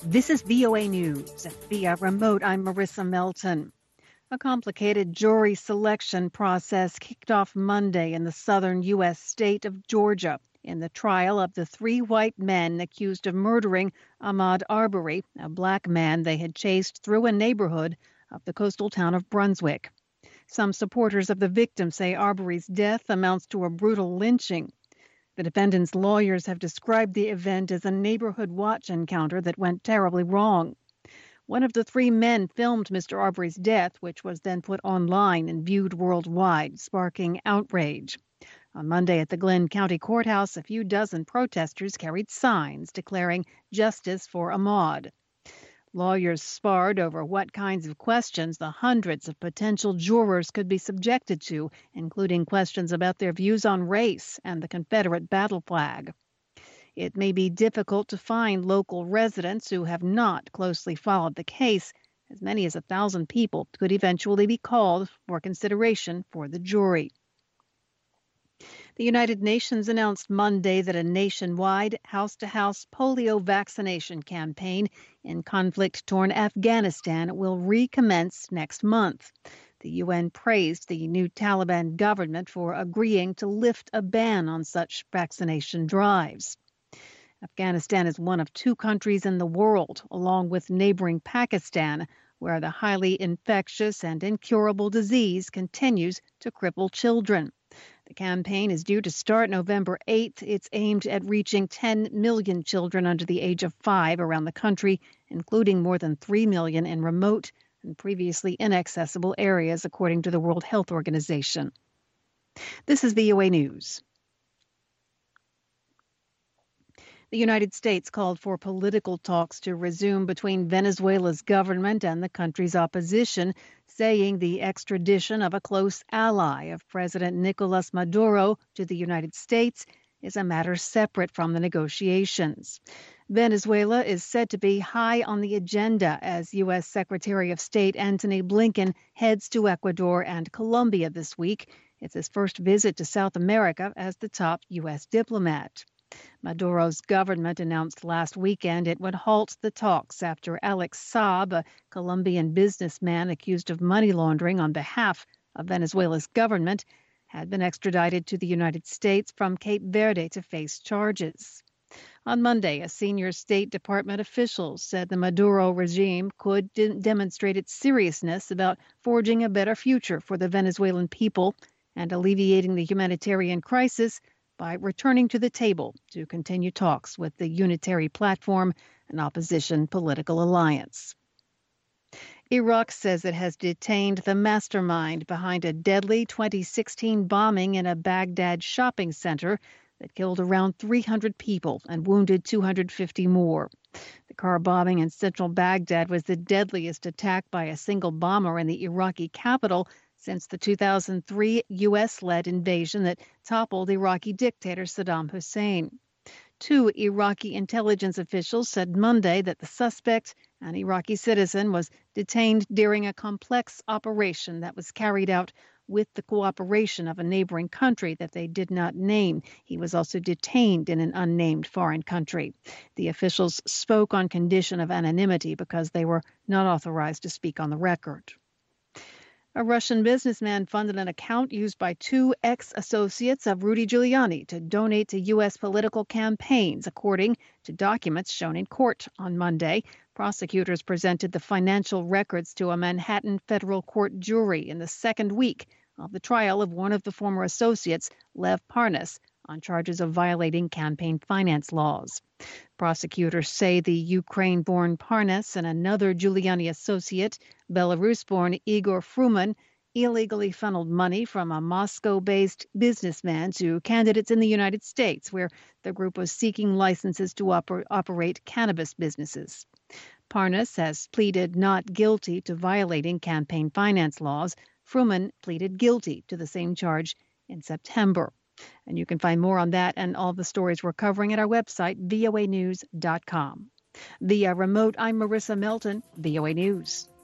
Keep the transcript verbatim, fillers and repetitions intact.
This is V O A News. Via remote, I'm Marissa Melton. A complicated jury selection process kicked off Monday in the southern U S state of Georgia in the trial of the three white men accused of murdering Ahmaud Arbery, a black man they had chased through a neighborhood of the coastal town of Brunswick. Some supporters of the victim say Arbery's death amounts to a brutal lynching. The defendant's lawyers have described the event as a neighborhood watch encounter that went terribly wrong. One of the three men filmed Mister Arbery's death, which was then put online and viewed worldwide, sparking outrage. On Monday at the Glenn County Courthouse, a few dozen protesters carried signs declaring justice for Ahmaud. Lawyers sparred over what kinds of questions the hundreds of potential jurors could be subjected to, including questions about their views on race and the Confederate battle flag. It may be difficult to find local residents who have not closely followed the case. As many as a thousand people could eventually be called for consideration for the jury. The United Nations announced Monday that a nationwide house-to-house polio vaccination campaign in conflict-torn Afghanistan will recommence next month. The U N praised the new Taliban government for agreeing to lift a ban on such vaccination drives. Afghanistan is one of two countries in the world, along with neighboring Pakistan, where the highly infectious and incurable disease continues to cripple children. The campaign is due to start November eighth. It's aimed at reaching ten million children under the age of five around the country, including more than three million in remote and previously inaccessible areas, according to the World Health Organization. This is V O A News. The United States called for political talks to resume between Venezuela's government and the country's opposition, saying the extradition of a close ally of President Nicolas Maduro to the United States is a matter separate from the negotiations. Venezuela is said to be high on the agenda as U S Secretary of State Antony Blinken heads to Ecuador and Colombia this week. It's his first visit to South America as the top U S diplomat. Maduro's government announced last weekend it would halt the talks after Alex Saab, a Colombian businessman accused of money laundering on behalf of Venezuela's government, had been extradited to the United States from Cape Verde to face charges. On Monday, a senior State Department official said the Maduro regime could de- demonstrate its seriousness about forging a better future for the Venezuelan people and alleviating the humanitarian crisis by returning to the table to continue talks with the Unitary Platform, an opposition political alliance. Iraq says it has detained the mastermind behind a deadly twenty sixteen bombing in a Baghdad shopping center that killed around three hundred people and wounded two hundred fifty more. The car bombing in central Baghdad was the deadliest attack by a single bomber in the Iraqi capital since the two thousand three U S-led invasion that toppled Iraqi dictator Saddam Hussein. Two Iraqi intelligence officials said Monday that the suspect, an Iraqi citizen, was detained during a complex operation that was carried out with the cooperation of a neighboring country that they did not name. He was also detained in an unnamed foreign country. The officials spoke on condition of anonymity because they were not authorized to speak on the record. A Russian businessman funded an account used by two ex-associates of Rudy Giuliani to donate to U S political campaigns, according to documents shown in court on Monday. Prosecutors presented the financial records to a Manhattan federal court jury in the second week of the trial of one of the former associates, Lev Parnas, on charges of violating campaign finance laws. Prosecutors say the Ukraine-born Parnas and another Giuliani associate, Belarus-born Igor Fruman, illegally funneled money from a Moscow-based businessman to candidates in the United States, where the group was seeking licenses to oper- operate cannabis businesses. Parnas has pleaded not guilty to violating campaign finance laws. Fruman pleaded guilty to the same charge in September. And you can find more on that and all the stories we're covering at our website, V O A news dot com. Via remote, I'm Marissa Melton, V O A News.